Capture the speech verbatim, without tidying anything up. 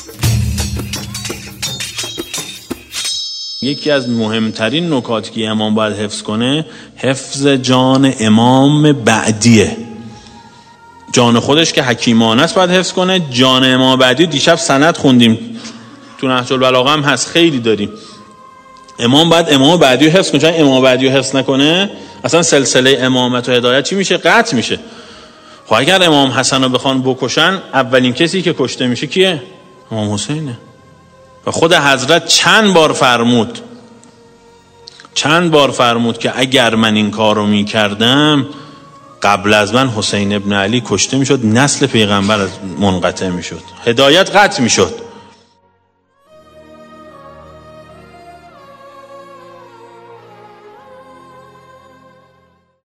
یکی از مهمترین نکاتی که امام باید حفظ کنه حفظ جان امام بعدیه. جان خودش که حکیمانه است باید حفظ کنه. جان امام بعدی دیشب سند خوندیم تو نهج البلاغه هم هست، خیلی داریم. امام باید امام بعدی رو حفظ کنه، چون امام بعدی رو حفظ نکنه اصلا سلسله امامت و هدایت چی میشه؟ قطع میشه. خب اگر امام حسن رو بخوان بکشن، اولین کسی که کشته میشه کیه؟ امام حسینه. و خود حضرت چند بار فرمود چند بار فرمود که اگر من این کار رو میکردم قبل از من حسین ابن علی کشته میشد، نسل پیغمبر منقطع میشد، هدایت قطع میشد.